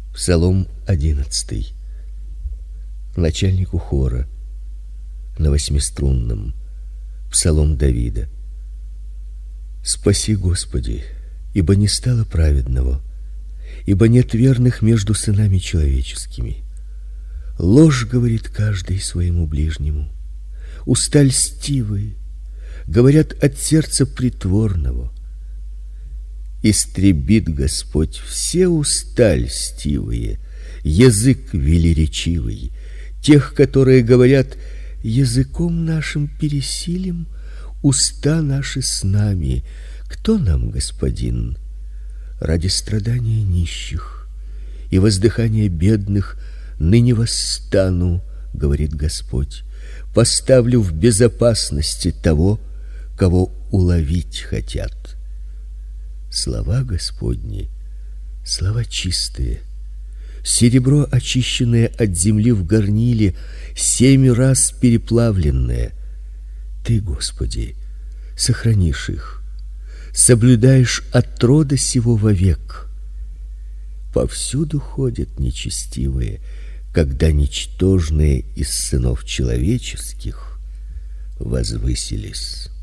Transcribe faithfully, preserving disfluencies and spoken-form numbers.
Псалом одиннадцатый. Начальнику хора на восьмиструнном. Псалом Давида. Спаси, Господи, ибо не стало праведного, ибо нет верных между сынами человеческими. Ложь говорит каждый своему ближнему, уста льстивые говорят от сердца притворного. Истребит Господь все уста льстивые, язык велеречивый, тех, которые говорят: языком нашим пересилим, уста наши с нами. Кто нам господин? Ради страдания нищих и воздыхания бедных ныне восстану, говорит Господь. Поставлю в безопасности того, кого уловить хотят. Слова Господни, слова чистые, серебро, очищенное от земли в горниле, семь раз переплавленное. Ты, Господи, сохранишь их, соблюдаешь от рода сего вовек. Повсюду ходят нечестивые, когда ничтожные из сынов человеческих возвысились.